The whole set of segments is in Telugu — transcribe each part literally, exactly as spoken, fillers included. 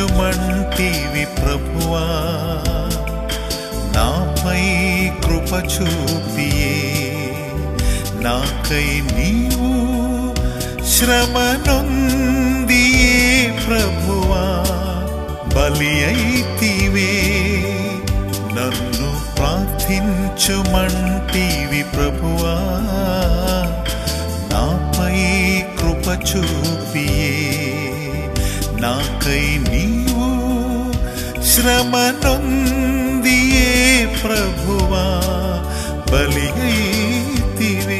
ప్రార్థించుమంటివి ప్రభువా, నాపై కృప చూపియే నాకై నీవు శ్రమనొందియే ప్రభువా, బలి అయితివే నన్ను ప్రార్థించుమంటివి ప్రభువా, నాపై కృప చూపియే నాకై నీవు శ్రమనొందియే ప్రభువా, బలి అయితివే.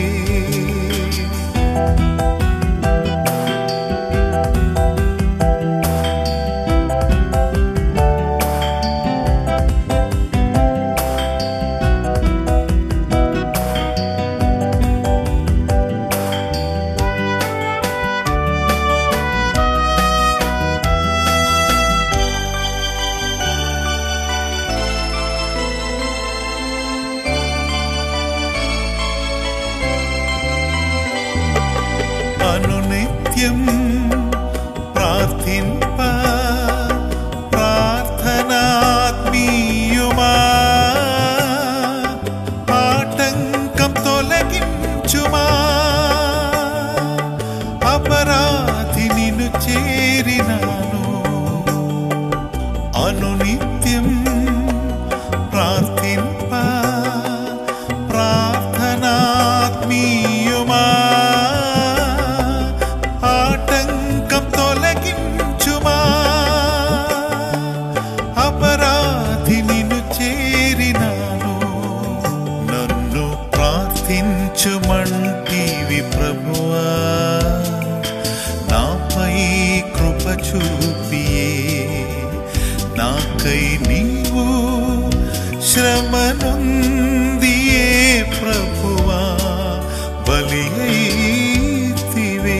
అనునిత్యం ప్రార్థింప ప్రార్థనాత్మీయుమా, ఆటంకం తొలగించుమా, అపరాధి నిన్ను చేరినాను. అనునిత్యం ప్రార్థింప ప్రార్థనాత్మీయుమా, ప్రార్థించుమంటివి ప్రభువా, నాపై కృప చూపియే నాకై నీవు శ్రమనొందియే ప్రభువా, బలి అయితివే.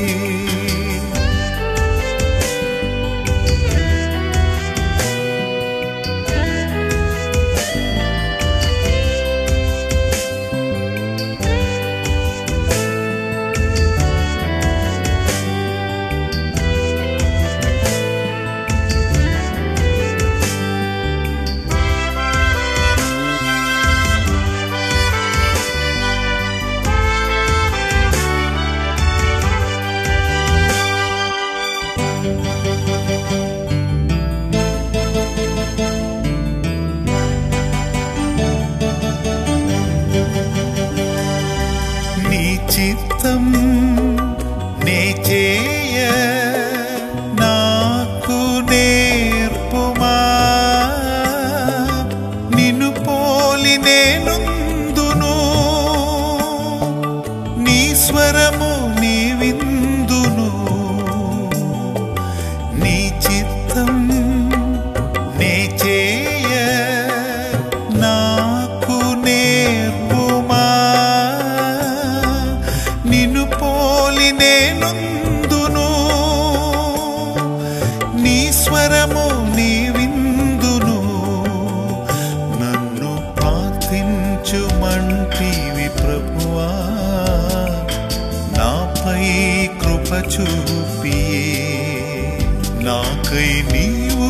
చిత్తం నే చేయ నాకు నేర్పుమా, నిన్ను పోలి నేనుందును, నీ స్వరము నీ విందును. నీ చిత్తం నే చేయ నాకు నేర్పుమా, నిన్ను పోలి నేనుందును, నీ స్వరము నీ విందును. నన్ను ప్రార్థించుమంటివి ప్రభువా, నాపై కృప చూపియే నాకై నీవు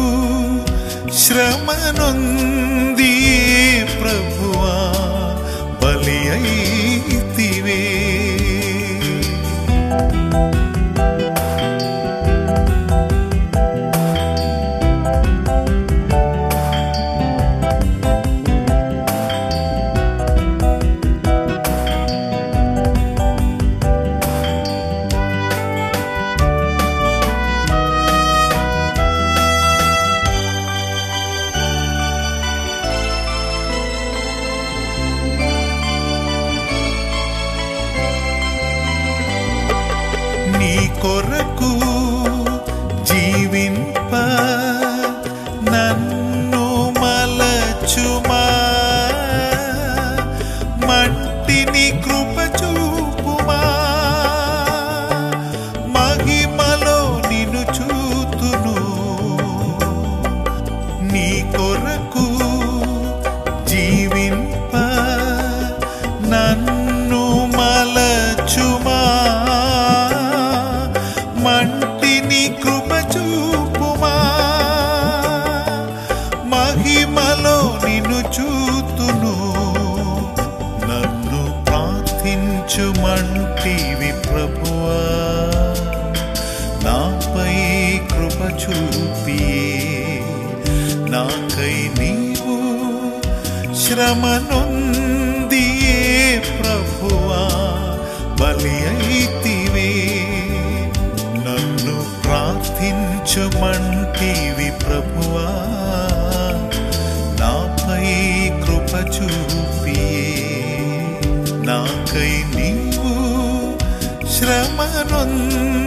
శ్రమనొందియే ప్రభువా, బలి అయితివే. నీ కొరకు జీవింప నన్ను మలచుమా, మట్టిని కృప చూపుమా, మహిమలో నిన్ను చూతును. నీ కొరకు జీవింప నన్ను మలచుమా, మంటిని కృప చూపుమా, శ్రమనొందితివి ప్రభువా, నాపై కృప చూపియే నాకై నీవు శ్రమనొందియే ప్రభువా బలి అయితివే. నన్ను ప్రార్థించుమంటివి ప్రభువా, నాపై కృప చూపియే నాకై నీవు శ్రమనొందితివి